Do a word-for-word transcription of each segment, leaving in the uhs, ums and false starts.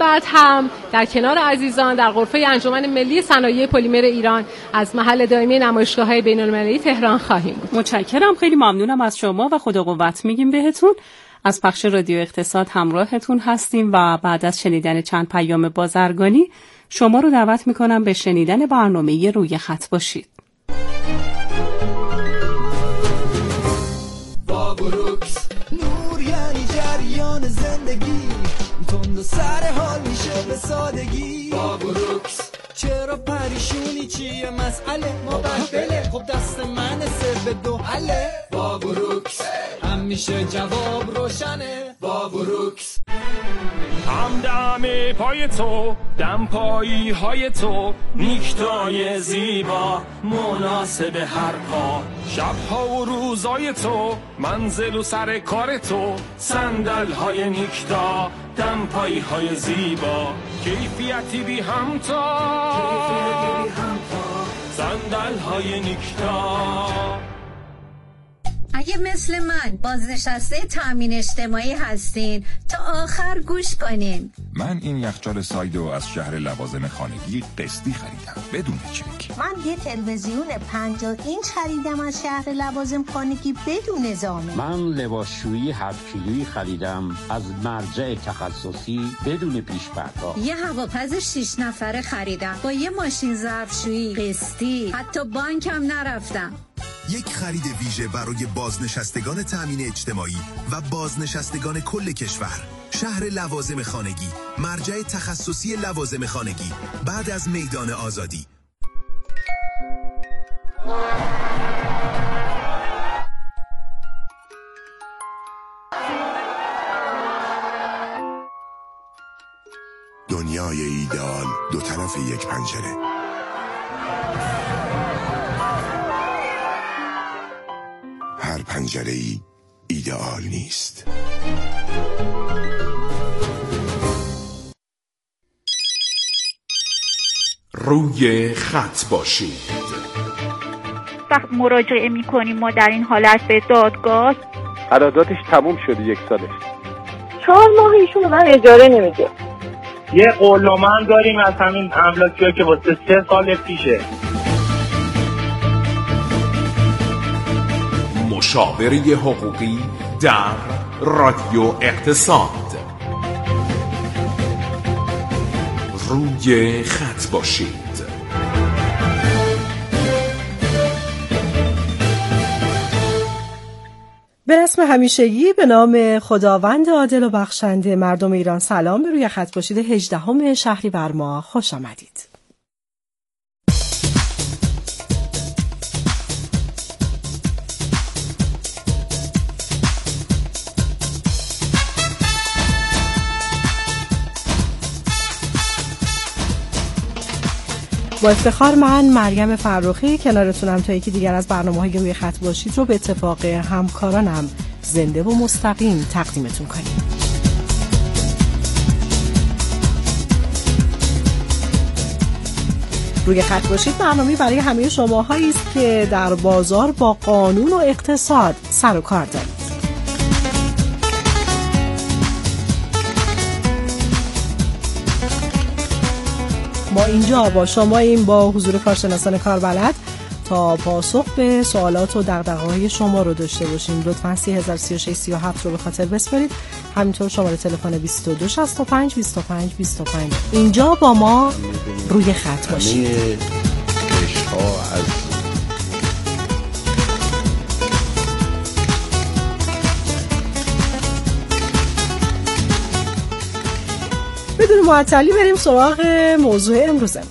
بعد هم در کنار عزیزان در غرفه انجمن ملی صنایع پلیمر ایران از محل دائمی نمایشگاه‌های بین‌المللی تهران خواهیم بود. متشکرم، خیلی ممنونم از شما و خدا قوت میگیم بهتون. از پخش رادیو اقتصاد همراهتون هستیم و بعد از شنیدن چند پیام بازرگانی شما رو دعوت میکنم به شنیدن برنامه روی خط باشید. با بروکس نور یعنی جریان زندگی، تند و سر حال میشه به سادگی. با بروکس چرا پریشونی چیه مسئله ما بله، خب دست من سر به دو حله. با بروکس همیشه جواب روشنه. با بروکس همدم پای تو، دم پایی های تو، نیکتای زیبا مناسب هر پا. شبها و روزای تو، منزل و سر کار تو، صندل های نیکتا، دم پایی های زیبا. کیفیتی بی همتا، صندل های نیکتا. اگه مثل من بازنشسته تامین اجتماعی هستین تا آخر گوش کنین. من این یخچال سایدو از شهر لوازم خانگی قسطی خریدم بدون چک. من یه تلویزیون پنجاه اینچ خریدم از شهر لوازم خانگی بدون زامن. من لباسشویی هفت کیلویی خریدم از مرجع تخصصی بدون پیش پرداخت. یه هواپز شش نفره خریدم با یه ماشین ظرفشویی قسطی، حتی بانکم نرفتم. یک خرید ویژه برای بازنشستگان تامین اجتماعی و بازنشستگان کل کشور. شهر لوازم خانگی، مرجع تخصصی لوازم خانگی، بعد از میدان آزادی. دنیای ایدئال دو طرف یک پنجره. هر پنجره‌ای ایدئال نیست. روی خط باشید. وقت مراجعه می‌کنیم ما در این حالت به دادگاه، قراردادش تموم شده یک سالش. چهار ماه ایشون به من اجاره نمیده. یه قولنامه هم داریم از همین املاکی‌ها که واسه سه سال پیشه. مشاوره حقوقی در رادیو اقتصاد. روی خط باشید. به رسم همیشگی به نام خداوند عادل و بخشنده مردم ایران سلام. به روی خط باشید هجدهم شهریور ماه خوش آمدید. با افتخار من مریم فرخی کنارتونم تا یکی دیگر از برنامه‌های روی خط باشید رو به اتفاق همکارانم زنده و مستقیم تقدیمتون کنیم. روی خط باشید برنامه‌ای برای همه شماهایی است که در بازار با قانون و اقتصاد سر و کار دارید. ما اینجا با شما این با حضور کارشناسان کاربلد تا پاسخ به سوالات و دغدغه‌های شما رو داشته باشیم. لطفاً سه هزار و سی و شش سی و هفت رو به خاطر بسپارید. همینطور شماره تلفن بیست و دو شصت و پنج بیست و پنج بیست و پنج. اینجا با ما روی خط باشید. بدون معطلی بریم سراغ موضوع امروزمون.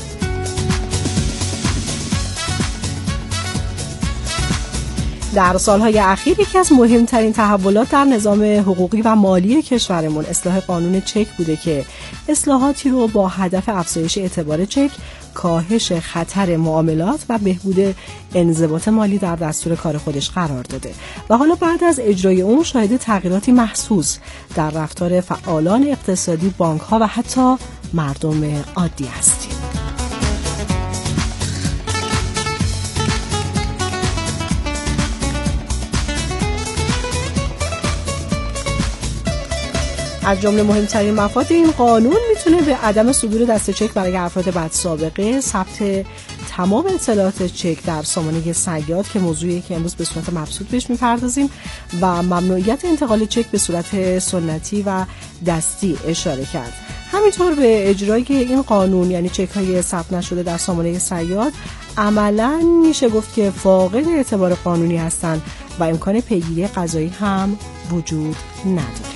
در سالهای اخیر یکی از مهمترین تحولات در نظام حقوقی و مالی کشورمون اصلاح قانون چک بوده که اصلاحاتی رو با هدف افزایش اعتبار چک، کاهش خطر معاملات و بهبود انضباط مالی در دستور کار خودش قرار داده و حالا بعد از اجرای اون شاهد تغییراتی محسوس در رفتار فعالان اقتصادی، بانک‌ها و حتی مردم عادی هستیم. از جمله مهمترین مفاد این قانون میتونه به عدم صدور دست چک برای افراد بد سابقه، ثبت تمام اطلاعات چک در سامانه صیاد که موضوعی که امروز به صورت مبسوط بهش میپردازیم و ممنوعیت انتقال چک به صورت سنتی و دستی اشاره کرد. همینطور به اجرای این قانون یعنی چک های ثبت نشده در سامانه صیاد عملاً میشه گفت که فاقد اعتبار قانونی هستند و امکان پیگیری قضایی هم وجود نداره.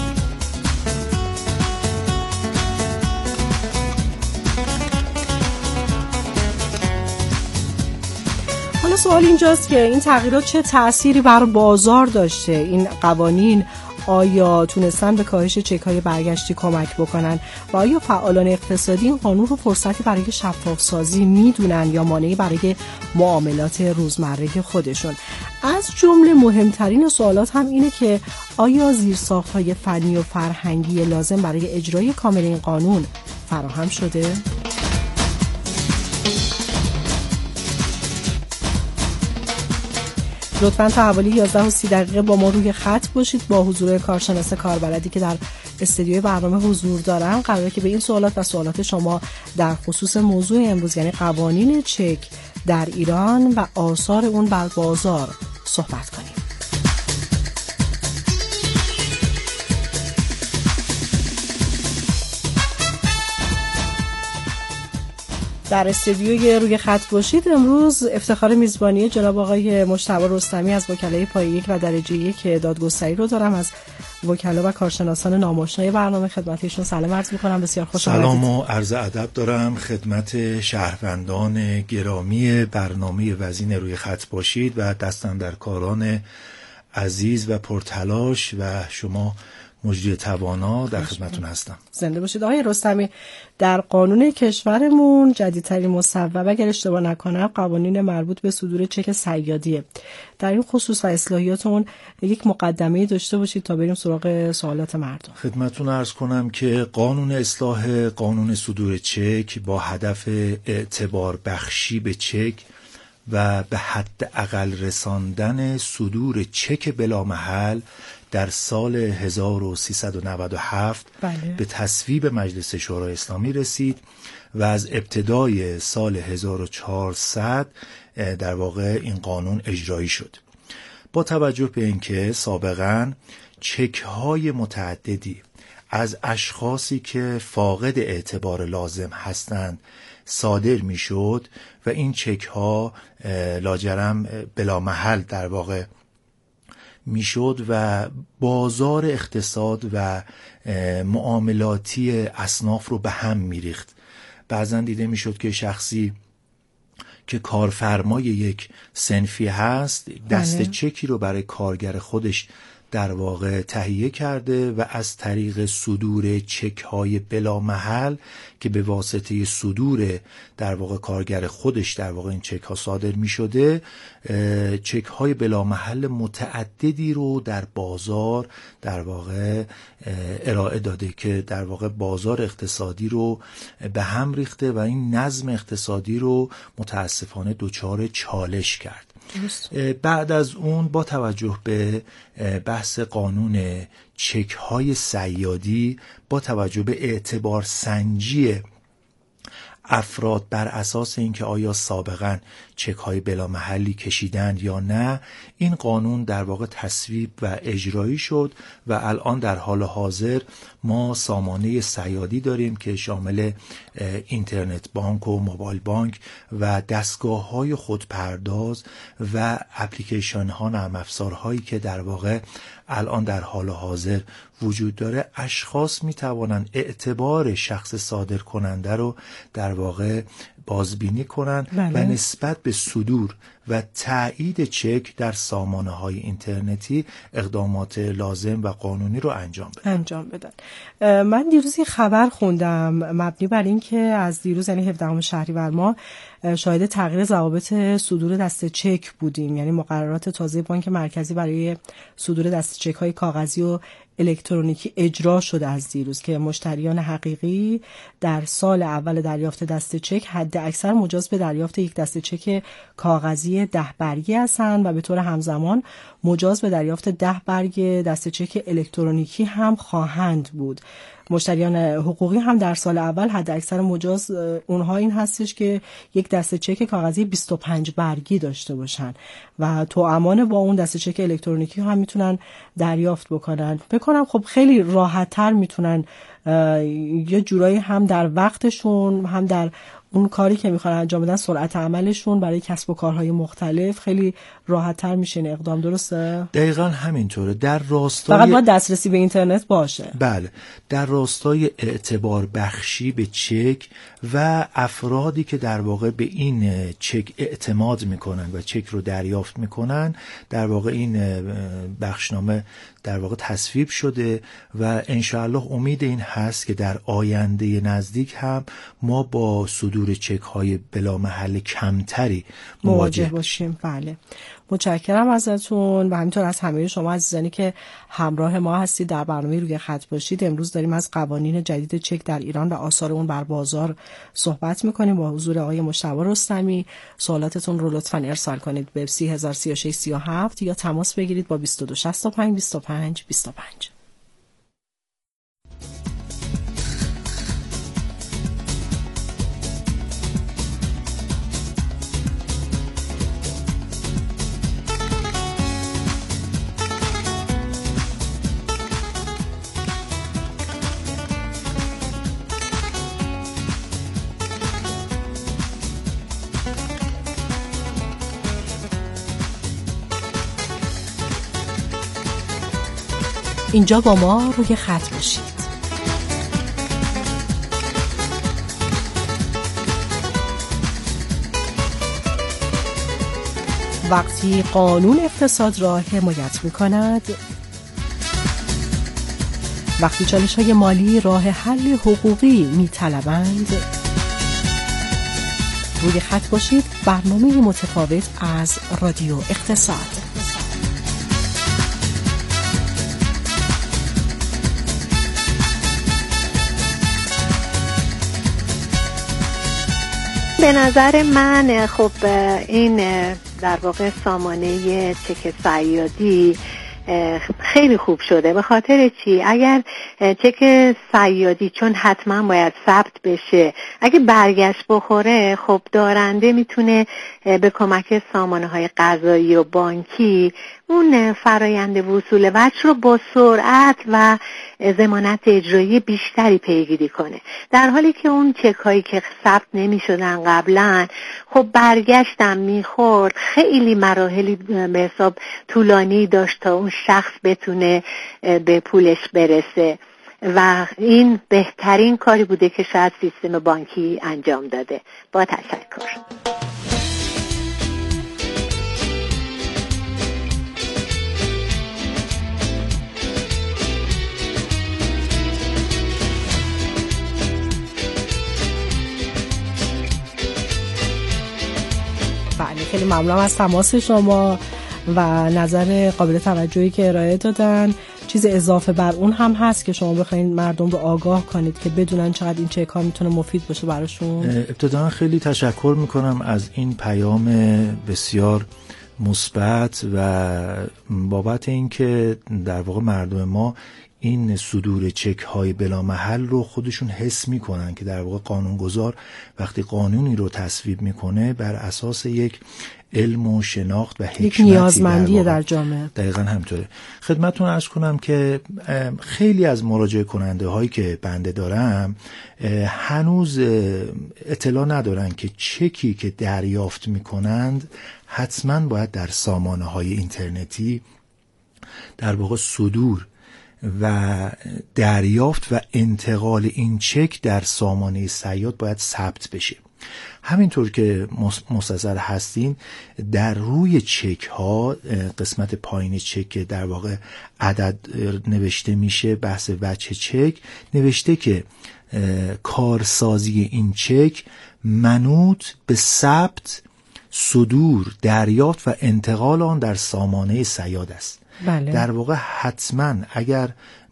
حالا سوال اینجاست که این تغییرات چه تأثیری بر بازار داشته؟ این قوانین آیا تونستن به کاهش چک‌های برگشتی کمک بکنن و آیا فعالان اقتصادی این قانون رو فرصتی برای شفاف سازی میدونن یا مانعی برای معاملات روزمره خودشون؟ از جمله مهمترین سوالات هم اینه که آیا زیرساخت‌های فنی و فرهنگی لازم برای اجرای کامل این قانون فراهم شده؟ لطفاً تا حوالی یازده و سی دقیقه با ما روی خط باشید با حضور کارشناس کاربلدی که در استودیوی برنامه حضور دارن. قراره که به این سوالات و سوالات شما در خصوص موضوع امروز یعنی قوانین چک در ایران و آثار اون بر بازار صحبت کنیم. در استودیوی روی خط باشید امروز افتخار میزبانی جناب آقای مجتبی رستمی از وکلای پایه یک و درجه یک دادگستری رو دارم. از وکلا و کارشناسان ناماشنای برنامه خدمتشون سلام عرض می‌کنم. بسیار خوش آمدید. سلام و عرض ادب دارم خدمت شهروندان گرامی برنامه وزین روی خط باشید و دستاندرکاران عزیز و پرتلاش و شما مجری توانا در خدمتون هستم. زنده باشید. آقای رستمی، در قانون کشورمون جدیدترین مصوبه اگر اشتباه نکنم قوانین مربوط به صدور چک صیادیه. در این خصوص و اصلاحیاتمون یک مقدمه داشته باشید تا بریم سراغ سوالات مردم. خدمتون عرض کنم که قانون اصلاح قانون صدور چک با هدف اعتبار بخشی به چک و به حد اقل رساندن صدور چک بلامحل در سال هزار و سیصد و نود و هفت بله. به تصویب مجلس شورای اسلامی رسید و از ابتدای سال هزار و چهارصد در واقع این قانون اجرایی شد. با توجه به اینکه سابقاً چک‌های متعددی از اشخاصی که فاقد اعتبار لازم هستند صادر میشد و این چک‌ها لاجرم بلامحل در واقع میشد و بازار اقتصاد و معاملاتی اصناف رو به هم میریخت. بعضا دیده میشد که شخصی که کارفرمای یک صنفی هست دست بله. چکی رو برای کارگر خودش در واقع تهیه کرده و از طریق صدور چک های بلا محل که به واسطه صدور در واقع کارگر خودش در واقع این چک ها صادر می شده چک های بلا محل متعددی رو در بازار در واقع ارائه داده که در واقع بازار اقتصادی رو به هم ریخته و این نظم اقتصادی رو متاسفانه دچار چالش کرد. بعد از اون با توجه به بحث قانون چک های صیادی با توجه به اعتبار سنجی افراد بر اساس اینکه آیا سابقاً چک های بلا محلی کشیدند یا نه این قانون در واقع تصویب و اجرایی شد و الان در حال حاضر ما سامانه صیادی داریم که شامل اینترنت بانک و موبایل بانک و دستگاه های خودپرداز و اپلیکیشن ها نرم افزارهایی که در واقع الان در حال حاضر وجود داره اشخاص می توانند اعتبار شخص صادر کننده رو در واقع بازبینی کنند بله. و نسبت به صدور و تایید چک در سامانه های اینترنتی اقدامات لازم و قانونی رو انجام بدن. انجام بدن. من دیروز یه خبر خوندم مبنی بر این که از دیروز یعنی هفدهم شهریور ما شاهد تغییر ضوابط صدور دست چک بودیم، یعنی مقررات تازه بانک مرکزی برای صدور دست چک های کاغذی و الکترونیکی اجرا شده از دیروز که مشتریان حقیقی در سال اول دریافت دسته چک حد اکثر مجاز به دریافت یک دسته چک کاغذی ده برگی هستند و به طور همزمان مجاز به دریافت ده برگ دسته چک الکترونیکی هم خواهند بود. مشتریان حقوقی هم در سال اول حد اکثر مجاز اونها این هستش که یک دسته چک کاغذی بیست و پنج برگی داشته باشن و توامان با اون دسته چک الکترونیکی هم میتونن دریافت بکنن. بکنم خب خیلی راحت تر میتونن یه جورایی هم در وقتشون هم در اون کاری که میخوان انجام بدن سرعت عملشون برای کسب و کارهای مختلف خیلی راحت تر میشه این اقدام. درسته؟ دقیقاً همینطوره. در راستای فقط باید دسترسی به اینترنت باشه. بله، در راستای اعتبار بخشی به چک و افرادی که در واقع به این چک اعتماد میکنن و چک رو دریافت میکنن، در واقع این بخشنامه در واقع تصویب شده و انشاءالله امید این هست که در آینده نزدیک هم ما با صدور چک های بلا محل کمتری مواجه باشیم. بله، متشکرم ازتون و همینطور از همه شما عزیزانی که همراه ما هستید در برنامه روی خط باشید. امروز داریم از قوانین جدید چک در ایران و آثار اون بر بازار صحبت میکنیم با حضور آقای مجتبی رستمی. سوالاتتون رو لطفاً ارسال کنید به سی هزار سی و شش سی و هفت یا تماس بگیرید با بیست و دو شصت و پنج بیست و پنج بیست و پنج. اینجا با ما روی خط باشید. وقتی قانون اقتصاد را حمایت می‌کند، وقتی چالش‌های مالی راه حل حقوقی می‌طلبند، روی خط باشید. برنامه متفاوت از رادیو اقتصاد. به نظر من خب این در واقع سامانه چک صیادی خیلی خوب شده. به خاطر چی؟ اگر چک صیادی چون حتما باید ثبت بشه، اگه برگشت بخوره، خب دارنده میتونه به کمک سامانه های قضایی و بانکی اون فرایند وصول وجه رو با سرعت و ضمانت اجرایی بیشتری پیگیری کنه، در حالی که اون چک هایی که ثبت نمی شدن قبلا خب برگشتم میخورد، خیلی مراحلی به حساب طولانی داشت تا اون شخص بتونه به پولش برسه و این بهترین کاری بوده که شاید سیستم بانکی انجام داده. با تشکر. بله، خیلی ممنونم از تماس شما و نظر قابل توجهی که ارائه دادن. چیز اضافه بر اون هم هست که شما بخواید مردم رو آگاه کنید که بدونن چقدر این چک ها میتونه مفید باشه براشون؟ ابتداً خیلی تشکر میکنم از این پیام بسیار مثبت و بابت اینکه در واقع مردم ما این صدور چک های بلا محل رو خودشون حس میکنن که در واقع قانونگذار وقتی قانونی رو تصویب میکنه بر اساس یک علم و شناخت و حکمتی، یک نیازمندی در, در جامعه. دقیقاً همطوره. خدمتتون عرض کنم که خیلی از مراجعه کننده هایی که بنده دارم هنوز اطلاع ندارن که چکی که دریافت میکنند حتما باید در سامانه های اینترنتی در واقع صدور و دریافت و انتقال این چک در سامانه صیاد باید ثبت بشه. همینطور که مستظر هستین در روی چک ها قسمت پایین چک که در واقع عدد نوشته میشه، بحث وجه چک نوشته که کارسازی این چک منوط به ثبت، صدور، دریافت و انتقال آن در سامانه صیاد است. بله. در واقع حتما اگر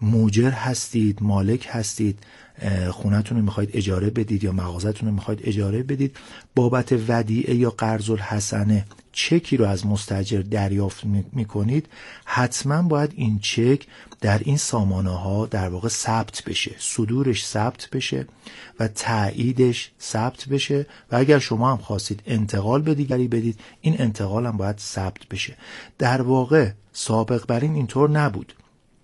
موجر هستید، مالک هستید، خونتون رو میخواید اجاره بدید یا مغازتون رو میخواید اجاره بدید، بابت ودیعه یا قرض الحسنه چکی رو از مستاجر دریافت میکنید، حتما باید این چک در این سامانه ها در واقع ثبت بشه، صدورش ثبت بشه و تاییدش ثبت بشه و اگر شما هم خواستید انتقال به دیگری بدید این انتقال هم باید ثبت بشه. در واقع سابق بر این اینطور نبود.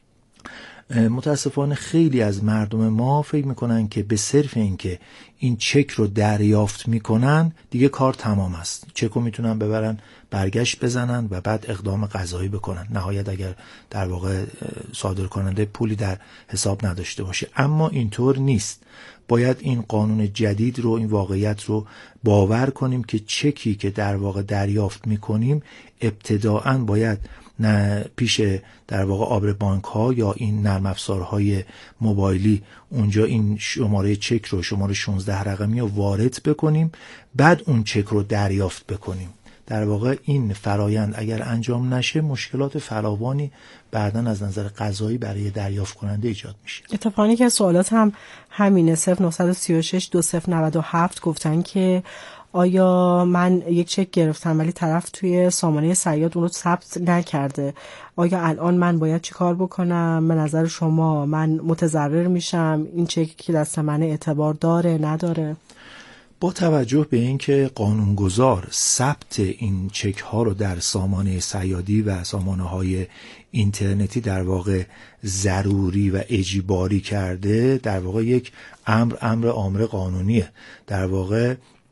متاسفانه خیلی از مردم ما فکر میکنن که به صرف اینکه این چک رو دریافت میکنن دیگه کار تمام است، چک رو میتونن ببرن برگشت بزنن و بعد اقدام قضایی بکنن، نهایت اگر در واقع صادر کننده پولی در حساب نداشته باشه. اما اینطور نیست. باید این قانون جدید رو، این واقعیت رو باور کنیم که چکی که در واقع دریافت میکنیم ابتداعاً باید نه پیش در واقع آبر بانک ها یا این نرم افزارهای موبایلی اونجا این شماره چک رو، شماره شانزده رقمی رو وارد بکنیم، بعد اون چک رو دریافت بکنیم. در واقع این فرایند اگر انجام نشه مشکلات فراوانی بعداً از نظر قضایی برای دریافت کننده ایجاد میشه. اتفاقی که سوالات هم همینه. صفر نه سه شش دو صفر نه هفت گفتن که آیا من یک چک گرفتم ولی طرف توی سامانه صیاد اون رو ثبت نکرده، آیا الان من باید چی کار بکنم؟ به نظر شما من متضرر میشم؟ این چک که دست من اعتبار داره نداره؟ با توجه به اینکه قانونگذار ثبت این چک ها رو در سامانه صیادی و سامانه های اینترنتی در واقع ضروری و اجباری کرده، در واقع یک امر امر عامر قانونیه، در واقع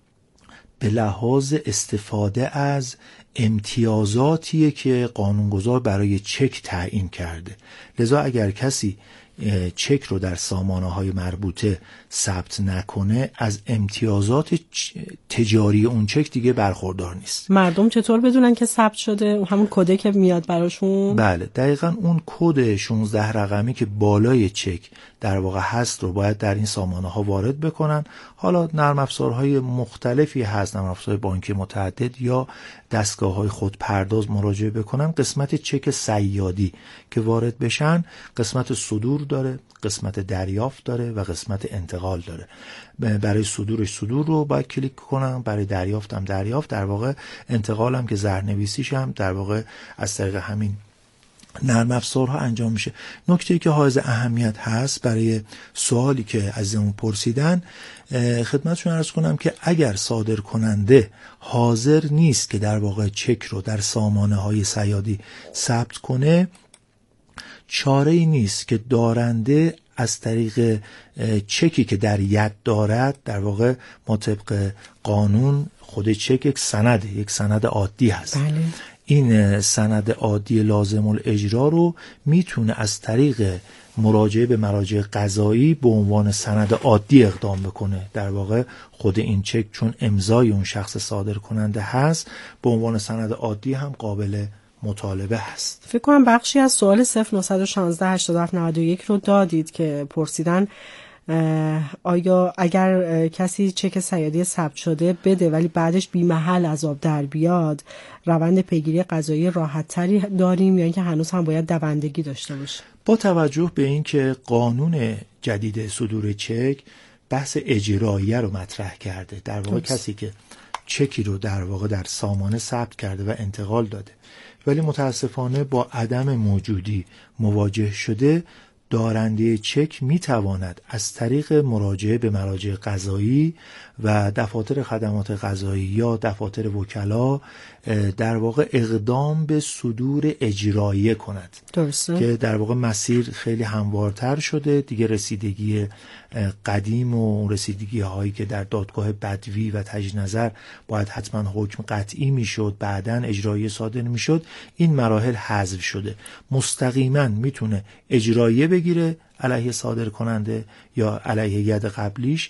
به لحاظ استفاده از امتیازاتیه که قانونگذار برای چک تعیین کرده. لذا اگر کسی چک رو در سامانه های مربوطه ثبت نکنه از امتیازات تجاری اون چک دیگه برخوردار نیست. مردم چطور بدونن که ثبت شده؟ همون کده که میاد براشون؟ بله دقیقاً اون کد شانزده رقمی که بالای چک در واقع هست رو باید در این سامانه ها وارد بکنن. حالا نرم افزارهای مختلفی هست، نرم افزار بانکی متعدد یا دستگاه های خودپرداز مراجعه بکنن. قسمت چک صیادی که وارد بشن قسمت صدور داره، قسمت دریافت داره و قسمت انتقال داره. برای صدورش صدور رو باید کلیک کنم، برای دریافت هم دریافت، در واقع انتقال هم که زرنویسیش هم در واقع از طریق همین نرم افزارها انجام میشه. نکته‌ای که حائز اهمیت هست برای سوالی که عزیزمون پرسیدن خدمتشون عرض کنم که اگر صادر کننده حاضر نیست که در واقع چک رو در سامانه های صیادی ثبت کنه، چاره‌ای نیست که دارنده از طریق چکی که در ید دارد، در واقع ما طبق قانون خود چک یک سند یک سند عادی هست. بله. این سند عادی لازم الاجرا رو میتونه از طریق مراجعه به مراجع قضایی به عنوان سند عادی اقدام بکنه. در واقع خود این چک چون امضای اون شخص صادر کننده هست به عنوان سند عادی هم قابل مطالبه هست. فکر کنم بخشی از سوال صفر نه یک شش هشت هفت نه یک رو دادید که پرسیدن آیا اگر کسی چک صیادی ثبت شده بده ولی بعدش بی محل عذاب در بیاد روند پیگیری قضایی راحت تری داریم یا اینکه هنوز هم باید دوندگی داشته باشه؟ با توجه به اینکه قانون جدید صدور چک بحث اجراییه رو مطرح کرده، در واقع دوست. کسی که چکی رو در واقع در سامانه ثبت کرده و انتقال داده ولی متاسفانه با عدم موجودی مواجه شده، دارنده چک میتواند از طریق مراجعه به مراجع قضایی و دفاتر خدمات قضایی یا دفاتر وکلا در واقع اقدام به صدور اجراییه کند. درسته. که در واقع مسیر خیلی هموارتر شده دیگه. رسیدگی قدیم و رسیدگی هایی که در دادگاه بدوی و تجدید نظر باید حتما حکم قطعی میشد بعدن اجراییه صادر میشد، این مراحل حذف شده. مستقیما میتونه اجراییه بگیره علیه صادر کننده یا علیه ید قبلیش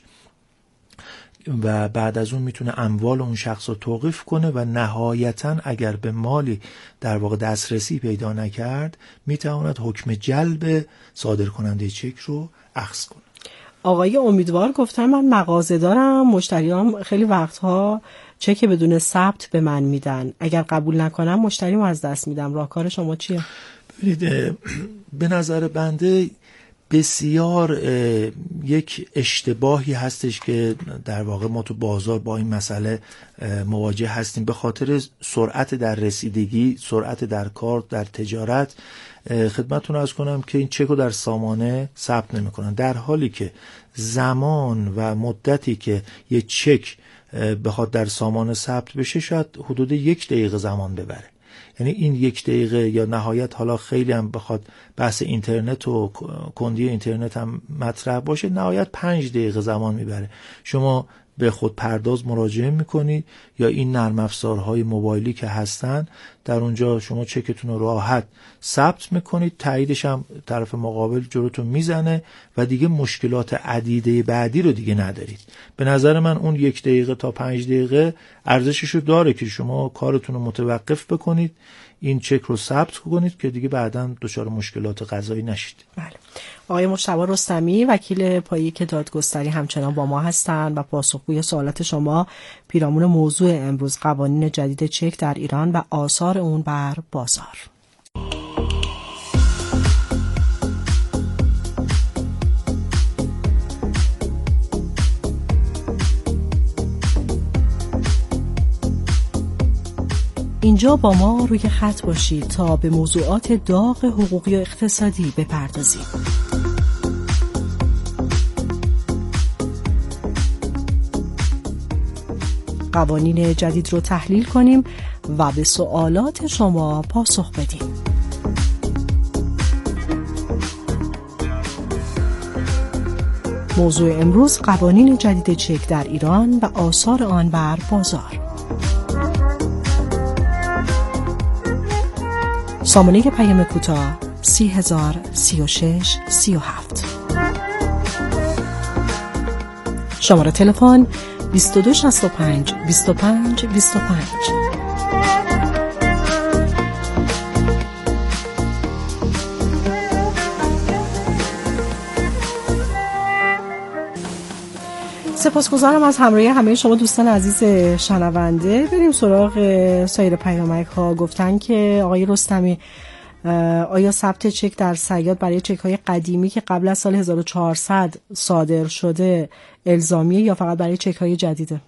و بعد از اون میتونه اموال اون شخص رو توقیف کنه و نهایتاً اگر به مالی در واقع دسترسی پیدا نکرد میتواند حکم جلب صادر کننده چک رو اخذ کنه. آقای امیدوار گفتن من مغازه دارم، مشتریام خیلی وقتها چک بدون ثبت به من میدن، اگر قبول نکنم مشتریمو از دست میدم، راهکار شما چیه؟ ببینید به نظر بنده بسیار یک اشتباهی هستش که در واقع ما تو بازار با این مسئله مواجه هستیم، به خاطر سرعت در رسیدگی، سرعت در کار، در تجارت. خدمتتون عرض کنم که این چک رو در سامانه ثبت نمی‌کنن، در حالی که زمان و مدتی که یه چک بخواد در سامانه ثبت بشه شاید حدود یک دقیقه زمان ببره. یعنی این یک دقیقه یا نهایت حالا خیلی هم بخواد بحث اینترنت و کندی اینترنت هم مطرح باشه، نهایت پنج دقیقه زمان میبره. شما به خود پرداز مراجعه میکنید یا این نرم افزارهای موبایلی که هستن، در اونجا شما چکتون رو راحت ثبت میکنید، تاییدش هم طرف مقابل جلوتون میزنه و دیگه مشکلات عدیده بعدی رو دیگه ندارید. به نظر من اون یک دقیقه تا پنج دقیقه ارزشش رو داره که شما کارتون رو متوقف بکنید، این چک رو ثبت کنید که دیگه بعداً دچار مشکلات قضایی نشید. بله. آقای مجتبی رستمی وکیل پایه دادگستری همچنان با ما هستند و پاسخگوی سوالات شما پیرامون موضوع امروز، قوانین جدید چک در ایران و آثار اون بر بازار. اینجا با ما روی خط باشید تا به موضوعات داغ حقوقی و اقتصادی بپردازیم. قوانین جدید رو تحلیل کنیم و به سوالات شما پاسخ بدیم. موضوع امروز قوانین جدید چک در ایران و آثار آن بر بازار. سامانه پیام کوتاه سی هزار سی و شش سی و هفت. شماره تلفن بیست و دو شصت و پنج بیست و پنج بیست و پنج. سپاسگزارم از همراهی همه شما دوستان عزیز شنونده. بریم سراغ سایر پیامک ها. گفتن که آقای رستمی آیا ثبت چک در صیاد برای چک های قدیمی که قبل از سال هزار و چهارصد صادر شده الزامیه یا فقط برای چک های جدیده؟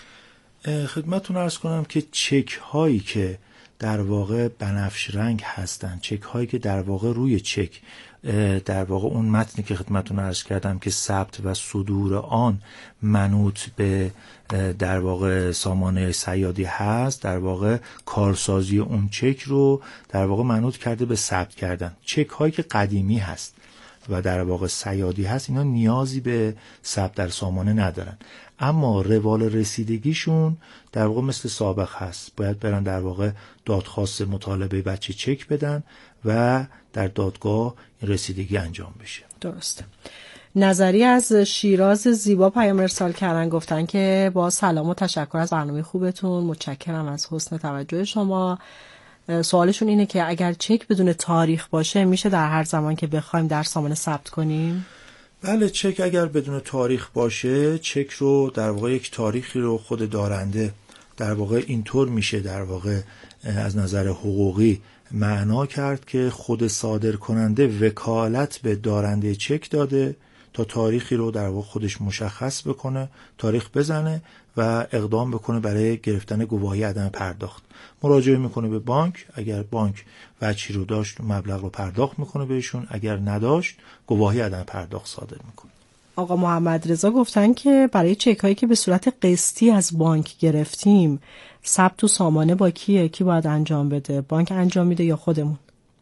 خدمتتون عرض کنم که چک هایی که در واقع بنفش رنگ هستن، چک هایی که در واقع روی چک در واقع اون متنی که خدمتتون عرض کردم که ثبت و صدور آن منوط به در واقع سامانه صیادی هست، در واقع کارسازی اون چک رو در واقع منوط کرده به ثبت کردن. چک هایی که قدیمی هست و در واقع صیادی هست اینا نیازی به ثبت در سامانه ندارن، اما روال رسیدگیشون در واقع مثل سابق هست، باید برن در واقع دادخواست مطالبه بچه چک بدن و در دادگاه رسیدگی انجام بشه. درسته. نظری از شیراز زیبا پیام ارسال کردن، گفتن که با سلام و تشکر از برنامه خوبتون، متشکرم از حسن توجه شما. سوالشون اینه که اگر چک بدون تاریخ باشه میشه در هر زمان که بخوایم در سامانه ثبت کنیم؟ بله، چک اگر بدون تاریخ باشه، چک رو در واقع یک تاریخی رو خود دارنده در واقع اینطور میشه در واقع از نظر حقوقی معنا کرد که خود صادر کننده وکالت به دارنده چک داده تا تاریخی رو در واقع خودش مشخص بکنه، تاریخ بزنه و اقدام بکنه برای گرفتن گواهی عدم پرداخت. مراجعه میکنه به بانک، اگر بانک وجهی رو داشت مبلغ رو پرداخت میکنه بهشون، اگر نداشت گواهی عدم پرداخت صادر میکنه. آقا محمد رضا گفتن که برای چک هایی که به صورت قسطی از بانک گرفتیم ثبت و سامانه با کیه؟ کی باید انجام بده؟ بانک انجام میده یا خودمون؟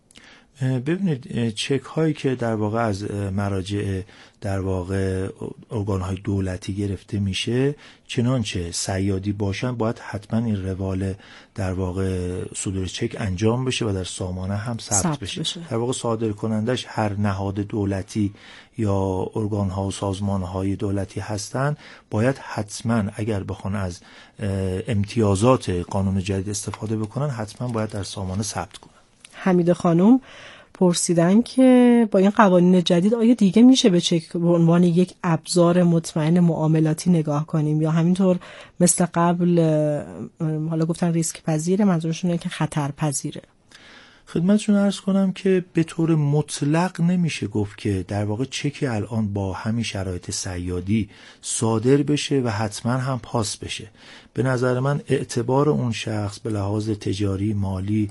ببینید، چک هایی که در واقع از مراجع در واقع ارگان های دولتی گرفته میشه، چنانچه صیادی باشن باید حتما این روال در واقع صدور چک انجام بشه و در سامانه هم ثبت بشه. بشه در واقع صادر کنندش هر نهاد دولتی یا ارگان ها و سازمان های دولتی هستن، باید حتما اگر بخوان از امتیازات قانون جدید استفاده بکنن حتما باید در سامانه ثبت کنن. حمیده خانم پرسیدن که با این قوانین جدید آیا دیگه میشه به چک به عنوان یک ابزار مطمئن معاملاتی نگاه کنیم یا همینطور مثل قبل، حالا گفتن ریسک پذیره، منظورشون اینه که خطر پذیره؟ خدمتشون عرض کنم که به طور مطلق نمیشه گفت که در واقع چکی الان با همین شرایط صیادی صادر بشه و حتما هم پاس بشه. به نظر من اعتبار اون شخص به لحاظ تجاری، مالی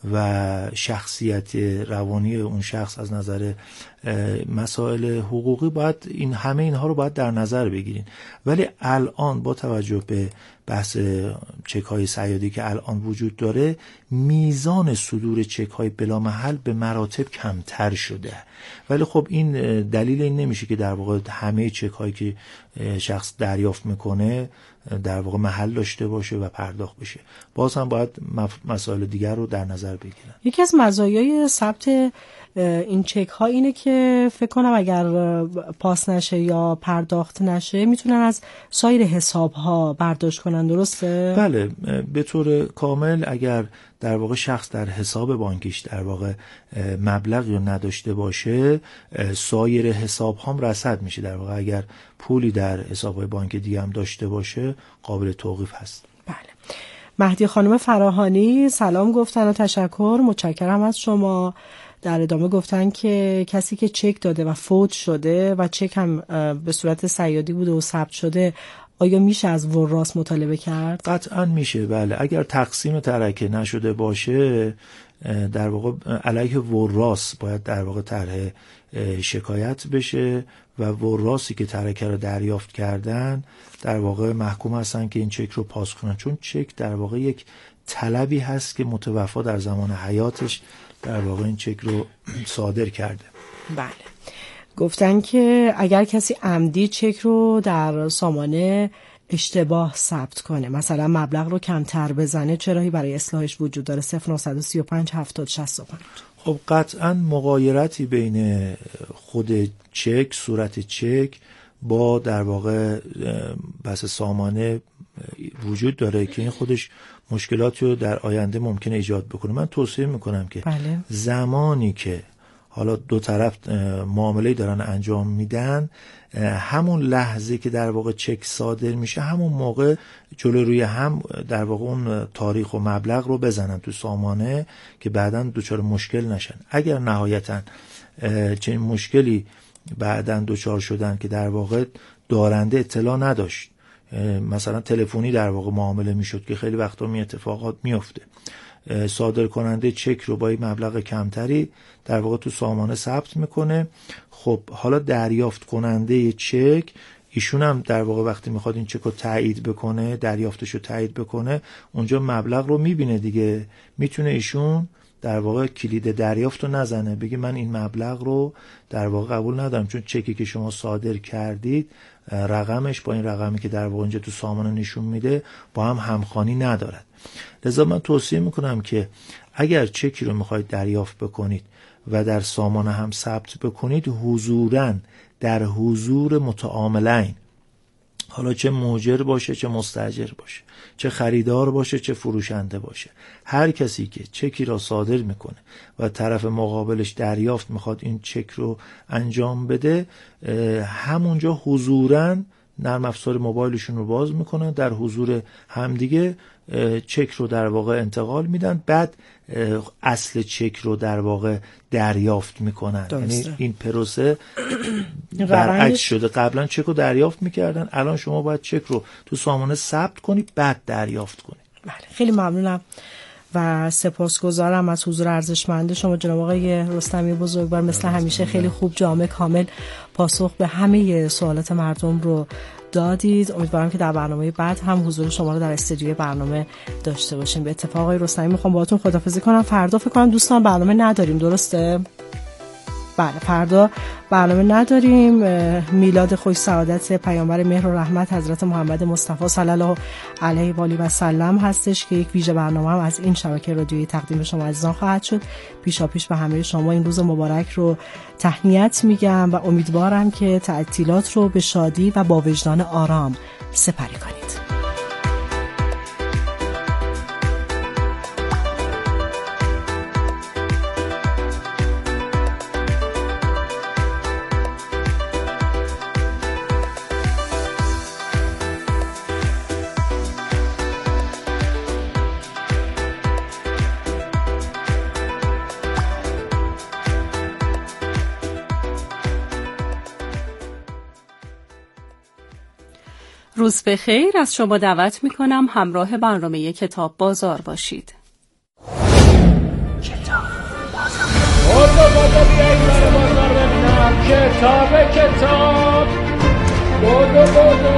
و شخصیت روانی اون شخص از نظر مسائل حقوقی باید این همه اینها رو باید در نظر بگیرین. ولی الان با توجه به بحث چک های صیادی که الان وجود داره، میزان صدور چک های بلا محل به مراتب کمتر شده. ولی خب این دلیل این نمیشه که در واقع همه چک هایی که شخص دریافت میکنه در واقع محل داشته باشه و پرداخت بشه. باز هم باید مسائل دیگر رو در نظر بگیرن. یکی از مزایای ثبت این چک ها اینه که فکر کنم اگر پاس نشه یا پرداخت نشه میتونن از سایر حساب ها برداشت کنن، درسته؟ بله، به طور کامل اگر در واقع شخص در حساب بانکیش در واقع مبلغی رو نداشته باشه، سایر حساب هم رصد میشه. در واقع اگر پولی در حساب بانک دیگه هم داشته باشه قابل توقیف هست. بله. مهدی خانم فراهانی سلام گفتن و تشکر، متشکرم از شما. در ادامه گفتن که کسی که چک داده و فوت شده و چک هم به صورت صیادی بوده و ثبت شده، آیا میشه از وراث مطالبه کرد؟ قطعا میشه، بله. اگر تقسیم ترکه نشده باشه در واقع علیه وراث باید در واقع طرح شکایت بشه و وراثی که ترکه رو دریافت کردن در واقع محکوم هستن که این چک رو پاس کنن، چون چک در واقع یک طلبی هست که متوفا در زمان حیاتش در واقع این چک رو صادر کرده. بله. گفتن که اگر کسی عمدی چک رو در سامانه اشتباه ثبت کنه، مثلا مبلغ رو کمتر بزنه، چه راهی برای اصلاحش وجود داره؟ صفر نه سه پنج هفتاد شصت و پنج. خب قطعا مغایرتی بین خود چک، صورت چک با در واقع بحث سامانه وجود داره که این خودش مشکلاتی رو در آینده ممکنه ایجاد بکنه. من توصیه میکنم که بله. زمانی که حالا دو طرف معامله دارن انجام میدن، همون لحظه که در واقع چک صادر میشه همون موقع جلو روی هم در واقع اون تاریخ و مبلغ رو بزنن تو سامانه که بعداً دچار مشکل نشن. اگر نهایتاً چنین مشکلی بعداً دچار شدن که در واقع دارنده اطلاع نداشت، مثلا تلفنی در واقع معامله میشد که خیلی وقتا می اتفاقات میفته، صادر کننده چک رو با این مبلغ کمتری در واقع تو سامانه ثبت میکنه. خب حالا دریافت کننده چک ایشون هم در واقع وقتی میخواد این چک رو تایید بکنه، دریافتش رو تایید بکنه، اونجا مبلغ رو میبینه دیگه، میتونه ایشون در واقع کلید دریافت رو نزنه، بگه من این مبلغ رو در واقع قبول ندارم، چون چکی که شما صادر کردید رقمش با این رقمی که در واقع اینجا تو سامانه نشون میده با هم همخوانی ندارد. لذا من توصیه میکنم که اگر چکی رو میخواید دریافت بکنید و در سامانه هم ثبت بکنید، حضوراً در حضور متعاملین، حالا چه مؤجر باشه چه مستاجر باشه، چه خریدار باشه چه فروشنده باشه، هر کسی که چکی را صادر میکنه و طرف مقابلش دریافت میخواد این چک رو انجام بده، همونجا حضوراً نرم افزار موبایلشون رو باز میکنن، در حضور همدیگه چک رو در واقع انتقال میدن، بعد اصل چک رو در واقع دریافت میکنن. یعنی این پروسه برعکس شده، قبلا چک رو دریافت میکردن، الان شما باید چک رو تو سامانه ثبت کنید بعد دریافت کنید. بله، خیلی ممنونم و سپاسگزارم از حضور ارزشمند شما جناب آقای رستمی بزرگوار. مثل همیشه خیلی خوب، جامع، کامل پاسخ به همه سوالات مردم رو دادید. امیدوارم که در برنامه بعد هم حضور شما رو در استودیوی برنامه داشته باشیم. به اتفاق آقای رستمی میخوام باهاتون خداحافظی کنم. فردا فکر کنم دوستان برنامه نداریم، درسته؟ بله، فردا برنامه نداریم. میلاد خوش سعادت پیامبر مهر و رحمت حضرت محمد مصطفی صلی الله علیه و آله و سلم هستش که یک ویژه برنامه هم از این شبکه رادیویی تقدیم شما عزیزان خواهد شد. پیشاپیش به همه شما این روز مبارک رو تهنیت میگم و امیدوارم که تعطیلات رو به شادی و با وجدان آرام سپری کنید. روز بخیر، از شما دعوت میکنم همراه برنامه کتاب بازار باشید. کتاب بازار بودو بیایید برای بازار ببینم. کتاب کتاب بودو بودو